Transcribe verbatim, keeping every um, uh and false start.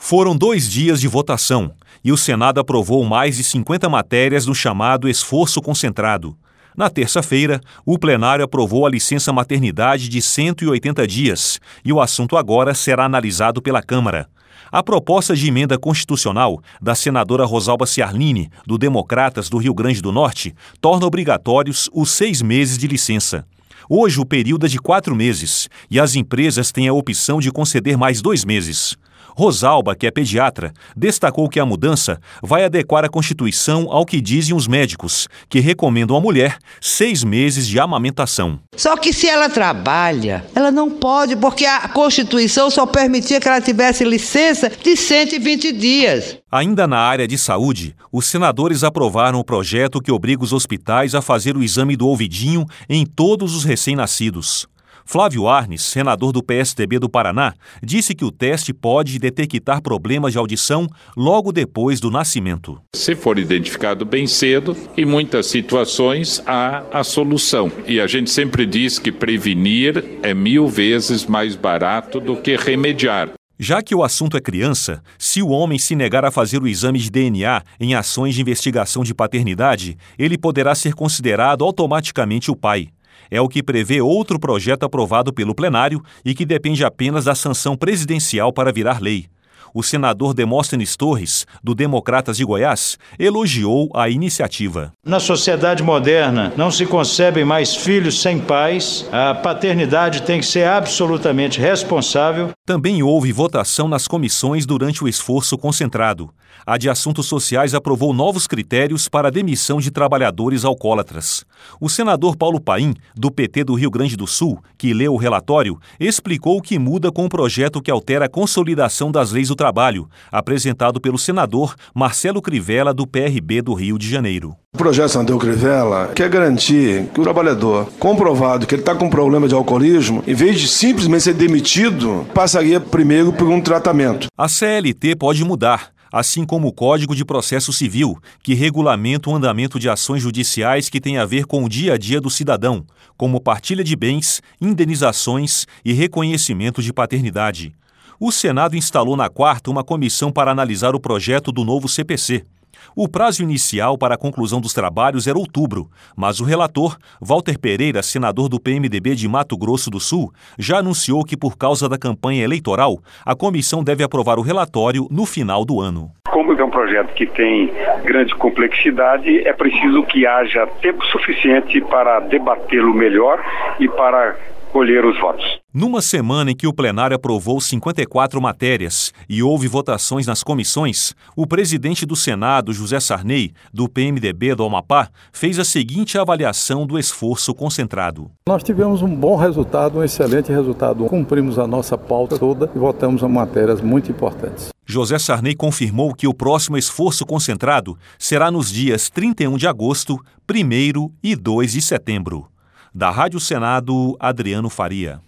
Foram dois dias de votação e o Senado aprovou mais de cinquenta matérias no chamado esforço concentrado. Na terça-feira, o plenário aprovou a licença maternidade de cento e oitenta dias e o assunto agora será analisado pela Câmara. A proposta de emenda constitucional da senadora Rosalba Ciarline, do Democratas do Rio Grande do Norte, torna obrigatórios os seis meses de licença. Hoje o período é de quatro meses e as empresas têm a opção de conceder mais dois meses. Rosalba, que é pediatra, destacou que a mudança vai adequar a Constituição ao que dizem os médicos, que recomendam à mulher seis meses de amamentação. Só que se ela trabalha, ela não pode, porque a Constituição só permitia que ela tivesse licença de cento e vinte dias. Ainda na área de saúde, os senadores aprovaram o projeto que obriga os hospitais a fazer o exame do ouvidinho em todos os recém-nascidos. Flávio Arnes, senador do P S D B do Paraná, disse que o teste pode detectar problemas de audição logo depois do nascimento. Se for identificado bem cedo, em muitas situações há a solução. E a gente sempre diz que prevenir é mil vezes mais barato do que remediar. Já que o assunto é criança, se o homem se negar a fazer o exame de D N A em ações de investigação de paternidade, ele poderá ser considerado automaticamente o pai. É o que prevê outro projeto aprovado pelo plenário e que depende apenas da sanção presidencial para virar lei. O senador Demóstenes Torres, do Democratas de Goiás, elogiou a iniciativa. Na sociedade moderna, não se concebem mais filhos sem pais. A paternidade tem que ser absolutamente responsável. Também houve votação nas comissões durante o esforço concentrado. A de Assuntos Sociais aprovou novos critérios para a demissão de trabalhadores alcoólatras. O senador Paulo Paim, do P T do Rio Grande do Sul, que leu o relatório, explicou o que muda com o projeto que altera a consolidação das leis do trabalho, apresentado pelo senador Marcelo Crivella, do P R B do Rio de Janeiro. O projeto senador Crivella quer garantir que o trabalhador, comprovado que ele está com problema de alcoolismo, em vez de simplesmente ser demitido, passaria primeiro por um tratamento. A C L T pode mudar, assim como o Código de Processo Civil, que regulamenta o andamento de ações judiciais que têm a ver com o dia a dia do cidadão, como partilha de bens, indenizações e reconhecimento de paternidade. O Senado instalou na quarta uma comissão para analisar o projeto do novo C P C. O prazo inicial para a conclusão dos trabalhos era outubro, mas o relator, Walter Pereira, senador do P M D B de Mato Grosso do Sul, já anunciou que, por causa da campanha eleitoral, a comissão deve aprovar o relatório no final do ano. Como é um projeto que tem grande complexidade, é preciso que haja tempo suficiente para debatê-lo melhor e para colher os votos. Numa semana em que o plenário aprovou cinquenta e quatro matérias e houve votações nas comissões, o presidente do Senado, José Sarney, do P M D B do Amapá, fez a seguinte avaliação do esforço concentrado. Nós tivemos um bom resultado, um excelente resultado. Cumprimos a nossa pauta toda e votamos em matérias muito importantes. José Sarney confirmou que o próximo esforço concentrado será nos dias trinta e um de agosto, primeiro e dois de setembro. Da Rádio Senado, Adriano Faria.